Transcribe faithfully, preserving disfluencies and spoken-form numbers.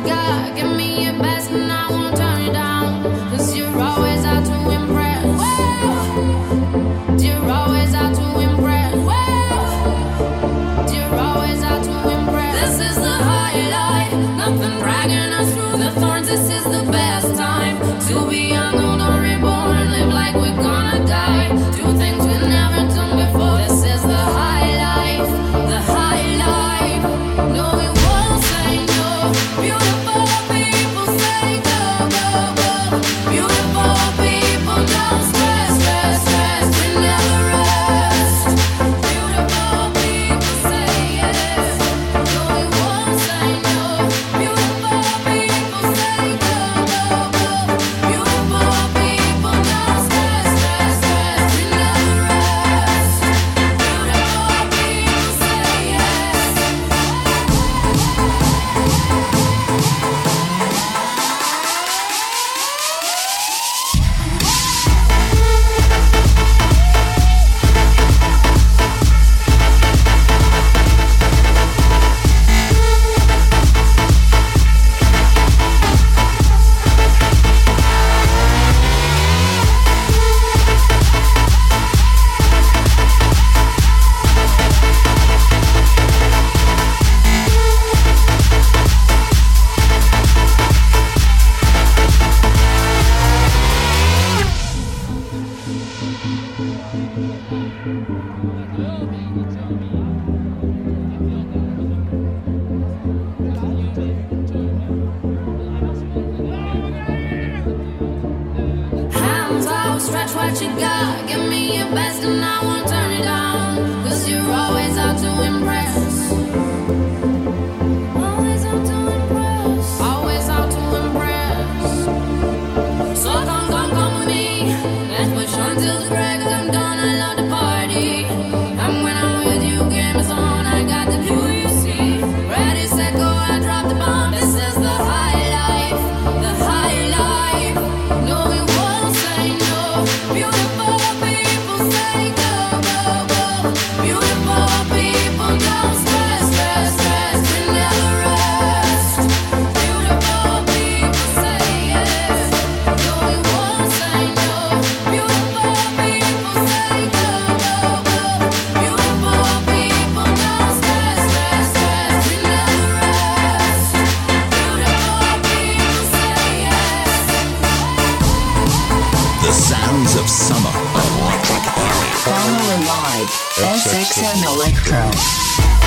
got. Give me your best and I won't turn it down. Cause you're always out to impress. You're always out to impress. You're always out to impress. This is the highlight. Nothing dragging us through the thorns. This is the best time to be young, old, or reborn. Live like we're gonna die. Do things we've never done before. This is the high life. The high life. No, we won't say no. Beautiful people say go, go, go. Beautiful people don't stress, stress, stress. We never rest. Beautiful people say yes. No, we won't say no. Beautiful people say go, go, go. Beautiful people don't stress, stress, stress. We never rest. Beautiful people say yes. Hands out, stretch what you got. Give me your best and I won't turn it down. Cause you're always out to impress. Always out to impress. Always out to impress. So come, come, come with me. Let's push on till the break of dawn. I love the party. And when I'm with you, game is on. I got the view, you see. Ready, set, go, I drop the bomb. This is the high life. The high life. No, we won't say no. Beautiful people say go, go, go. Beautiful people don't stress, stress, stress. We never rest. Beautiful people say yes. No, we won't say no. Beautiful people say go, go, go. Beautiful people don't stress, stress, stress. We never rest. Beautiful people say yes. The sounds of summer. Follow and live S X M Electro.